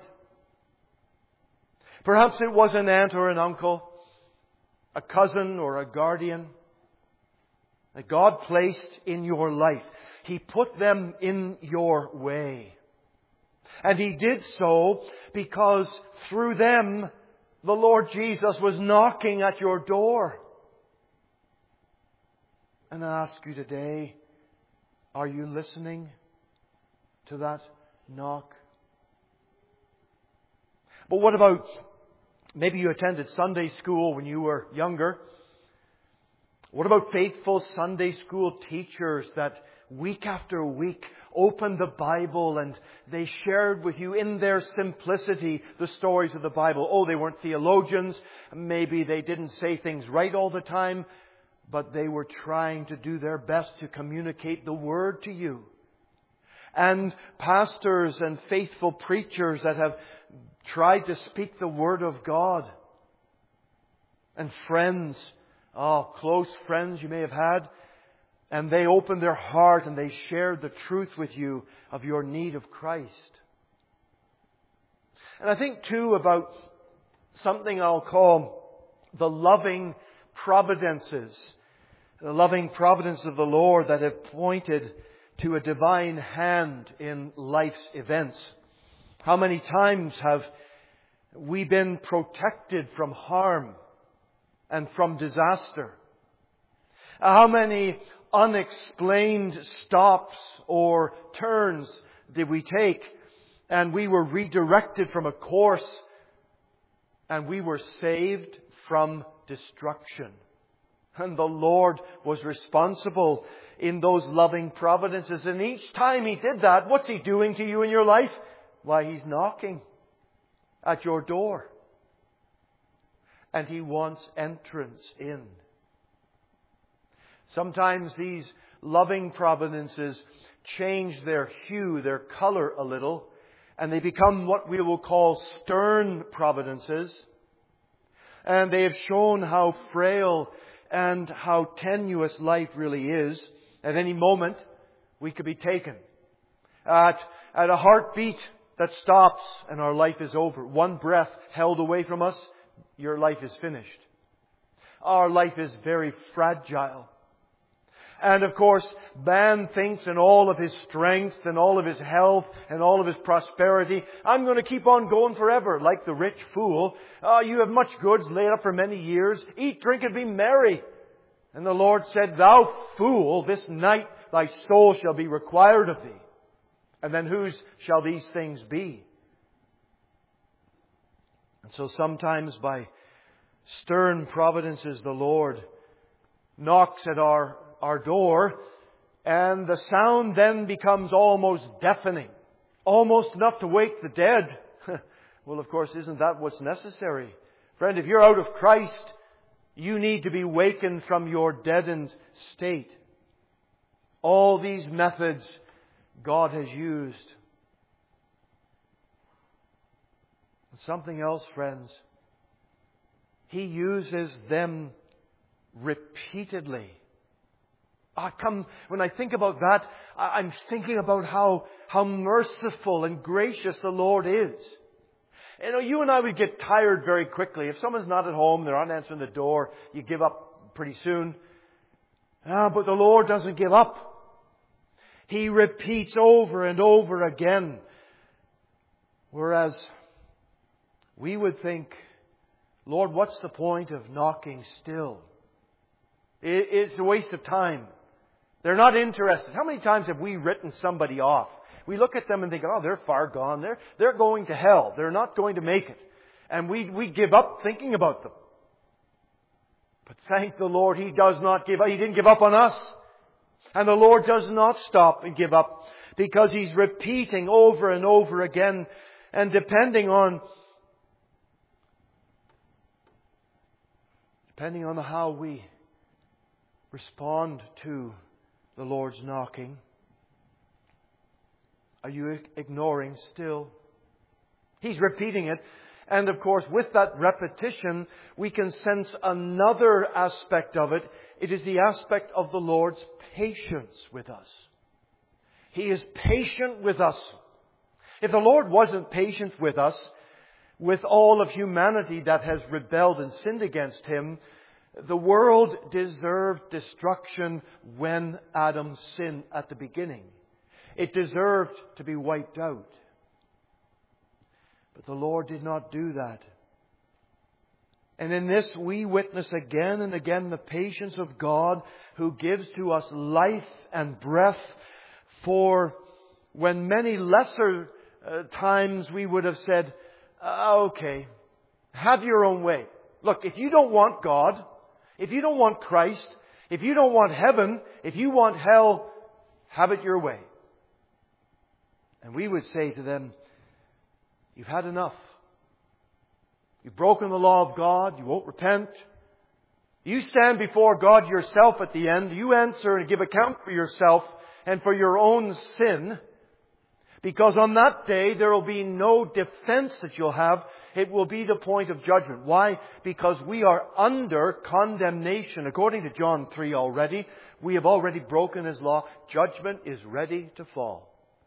Perhaps it was an aunt or an uncle, a cousin or a guardian that God placed in your life. He put them in your way. And He did so because through them, the Lord Jesus was knocking at your door. And I ask you today, are you listening to that knock? But what about, maybe you attended Sunday school when you were younger. What about faithful Sunday school teachers that week after week opened the Bible and they shared with you in their simplicity the stories of the Bible? Oh, they weren't theologians. Maybe they didn't say things right all the time. But they were trying to do their best to communicate the Word to you. And pastors and faithful preachers that have tried to speak the Word of God. And friends, oh, close friends you may have had. And they opened their heart and they shared the truth with you of your need of Christ. And I think too about something I'll call the loving providences. The loving providence of the Lord that have pointed to a divine hand in life's events. How many times have we been protected from harm and from disaster? How many unexplained stops or turns did we take and we were redirected from a course and we were saved from destruction? And the Lord was responsible in those loving providences. And each time He did that, what's He doing to you in your life? Why, He's knocking at your door. And He wants entrance in. Sometimes these loving providences change their hue, their color a little, and they become what we will call stern providences. And they have shown how frail and how tenuous life really is. At any moment, we could be taken. At, at a heartbeat that stops and our life is over. One breath held away from us, your life is finished. Our life is very fragile. And of course, man thinks in all of his strength and all of his health and all of his prosperity, I'm going to keep on going forever, like the rich fool. Oh, you have much goods laid up for many years. Eat, drink, and be merry. And the Lord said, Thou fool, this night thy soul shall be required of thee. And then whose shall these things be? And so sometimes by stern providences the Lord knocks at our, our door, And the sound then becomes almost deafening. Almost enough to wake the dead. Well, of course, isn't that what's necessary? Friend, if you're out of Christ, you need to be wakened from your deadened state. All these methods God has used. And something else, friends. He uses them repeatedly. I come, when I think about that, I'm thinking about how, how merciful and gracious the Lord is. You know, you and I would get tired very quickly. If someone's not at home, they're not answering the door, you give up pretty soon. Ah, but the Lord doesn't give up. He repeats over and over again. Whereas we would think, Lord, what's the point of knocking still? It's a waste of time. They're not interested. How many times have we written somebody off? We look at them and think, oh, they're far gone. They're, they're going to hell. They're not going to make it. And we, we give up thinking about them. But thank the Lord, He does not give up. He didn't give up on us. And the Lord does not stop and give up, because He's repeating over and over again. And depending on, depending on how we respond to the Lord's knocking, are you ignoring still? He's repeating it. And of course, with that repetition, we can sense another aspect of it. It is the aspect of the Lord's patience with us. He is patient with us. If the Lord wasn't patient with us, with all of humanity that has rebelled and sinned against Him, the world deserved destruction when Adam sinned at the beginning. It deserved to be wiped out. But the Lord did not do that. And in this we witness again and again the patience of God, who gives to us life and breath, for when many lesser uh, times we would have said, uh, okay, have your own way. Look, if you don't want God, if you don't want Christ, if you don't want heaven, if you want hell, have it your way. And we would say to them, you've had enough. You've broken the law of God. You won't repent. You stand before God yourself at the end. You answer and give account for yourself and for your own sin. Because on that day there will be no defense that you'll have. It will be the point of judgment. Why? Because we are under condemnation. According to John three already, we have already broken His law. Judgment is ready to fall.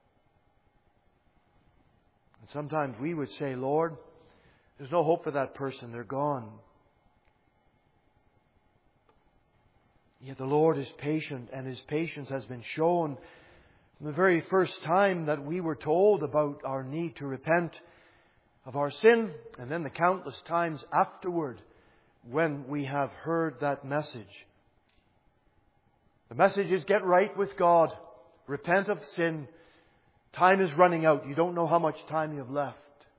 And sometimes we would say, Lord, there's no hope for that person. They're gone. Yet the Lord is patient, and His patience has been shown from the very first time that we were told about our need to repent of our sin, and then the countless times afterward when we have heard that message. The message is get right with God. Repent of sin. Time is running out. You don't know how much time you have left.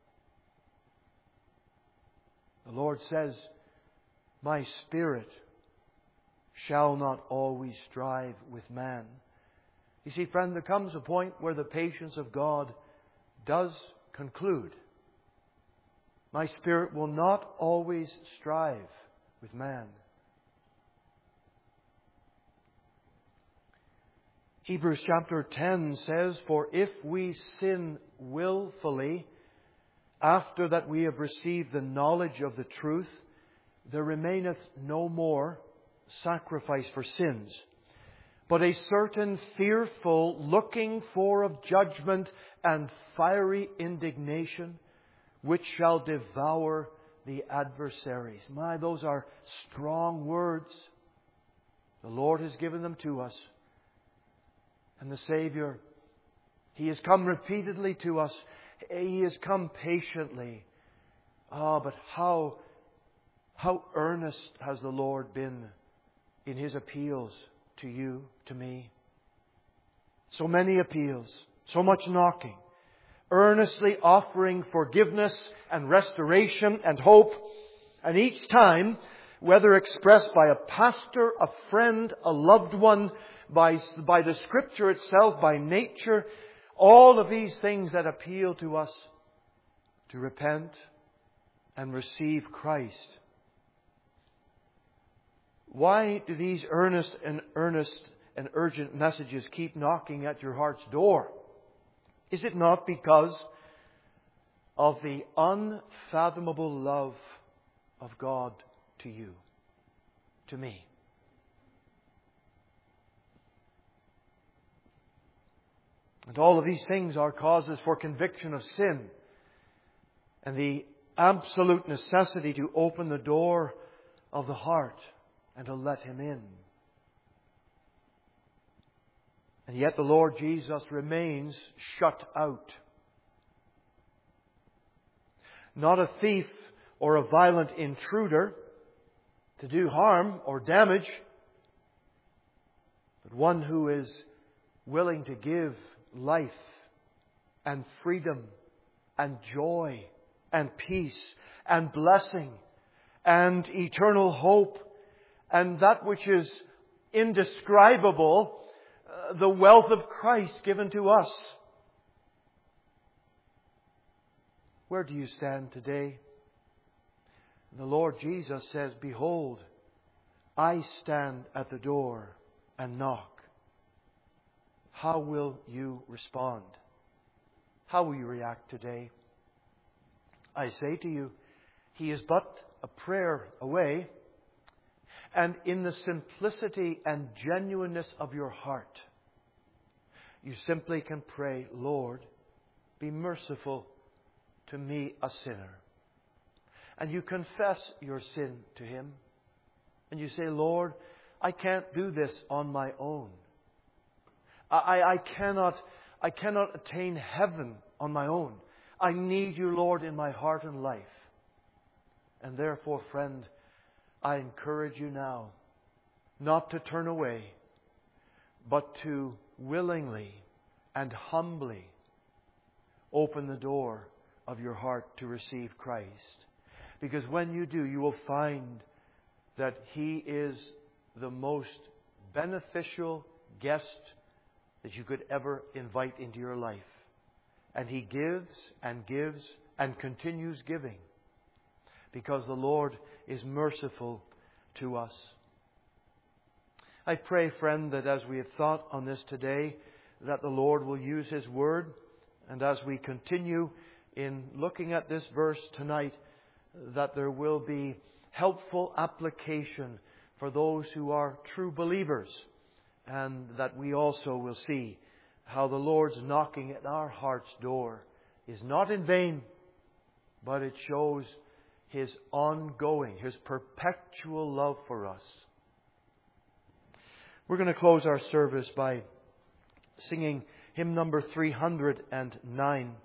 The Lord says, my spirit shall not always strive with man. You see, friend, there comes a point where the patience of God does conclude. My spirit will not always strive with man. Hebrews chapter ten says, for if we sin willfully, after that we have received the knowledge of the truth, there remaineth no more sacrifice for sins, but a certain fearful looking for of judgment and fiery indignation, which shall devour the adversaries. My, those are strong words. The Lord has given them to us. And the Savior, He has come repeatedly to us. He has come patiently. Ah, but how, how earnest has the Lord been in His appeals to you, to me. So many appeals, so much knocking, earnestly offering forgiveness and restoration and hope. And each time whether expressed by a pastor, a friend, a loved one, by, by the Scripture itself, by nature, all of these things that appeal to us to repent and receive Christ. Why do these earnest and earnest and urgent messages keep knocking at your heart's door? Is it not because of the unfathomable love of God to you, to me? And all of these things are causes for conviction of sin and the absolute necessity to open the door of the heart and to let Him in. And yet the Lord Jesus remains shut out. Not a thief or a violent intruder to do harm or damage, but one who is willing to give life and freedom and joy and peace and blessing and eternal hope and that which is indescribable, uh, the wealth of Christ given to us. Where do you stand today? The Lord Jesus says, "Behold, I stand at the door and knock." How will you respond? How will you react today? I say to you, He is but a prayer away. And in the simplicity and genuineness of your heart, you simply can pray, "Lord, be merciful to me, a sinner." And you confess your sin to Him. And you say, "Lord, I can't do this on my own. I, I cannot, I cannot attain heaven on my own. I need You, Lord, in my heart and life." And therefore, friend, I encourage you now not to turn away, but to willingly and humbly open the door of your heart to receive Christ. Because when you do, you will find that He is the most beneficial guest that you could ever invite into your life. And He gives and gives and continues giving, because the Lord is merciful to us. I pray, friend, that as we have thought on this today, that the Lord will use His Word, and as we continue in looking at this verse tonight, that there will be helpful application for those who are true believers, and that we also will see how the Lord's knocking at our heart's door is not in vain, but it shows His ongoing, His perpetual love for us. We're going to close our service by singing hymn number three hundred nine.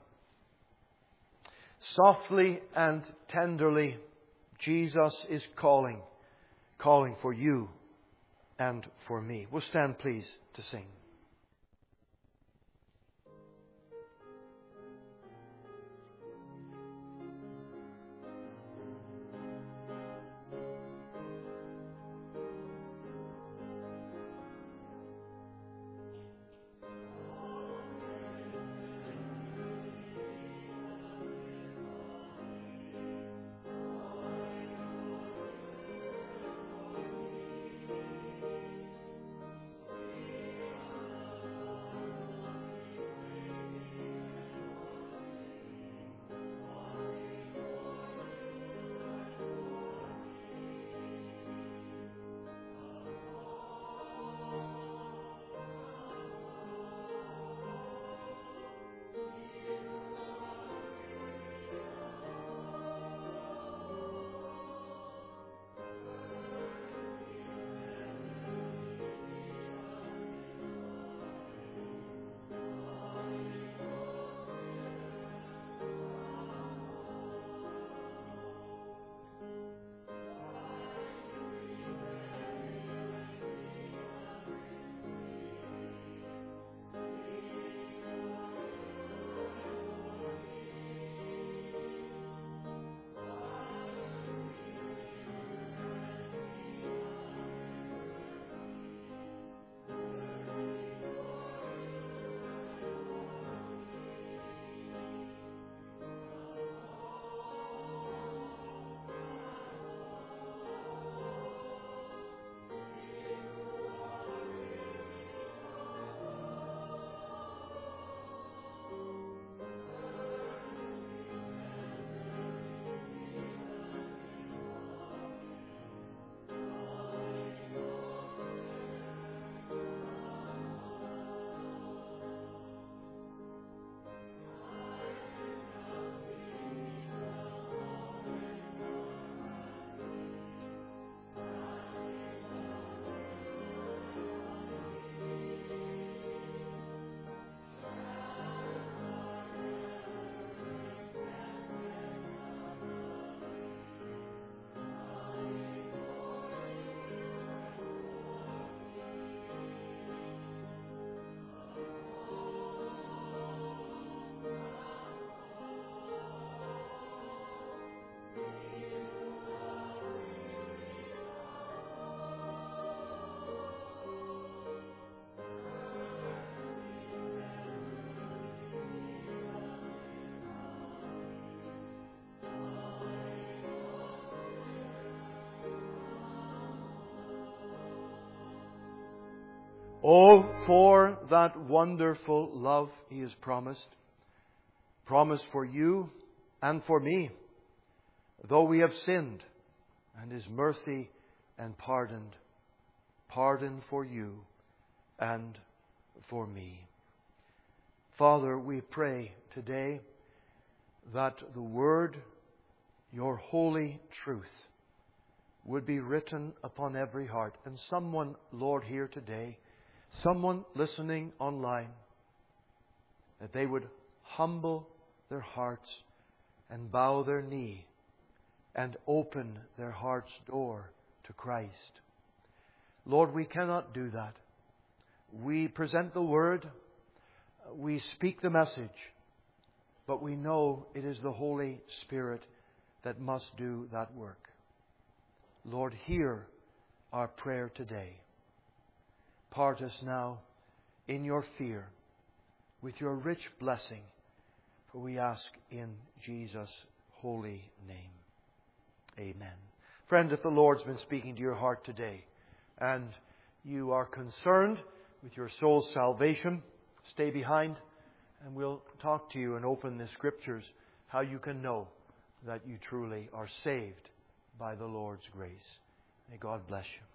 Softly and tenderly, Jesus is calling, calling for you and for me. We'll stand, please, to sing. Oh, for that wonderful love He has promised. Promised for you and for me. Though we have sinned, and His mercy and pardoned. Pardon for you and for me. Father, we pray today that the Word, Your holy truth, would be written upon every heart. And someone, Lord, here today, someone listening online, that they would humble their hearts and bow their knee and open their heart's door to Christ. Lord, we cannot do that. We present the Word, we speak the message, but we know it is the Holy Spirit that must do that work. Lord, hear our prayer today. Part us now in Your fear with Your rich blessing, for we ask in Jesus' holy name. Amen. Friend, if the Lord's been speaking to your heart today and you are concerned with your soul's salvation, stay behind and we'll talk to you and open the Scriptures how you can know that you truly are saved by the Lord's grace. May God bless you.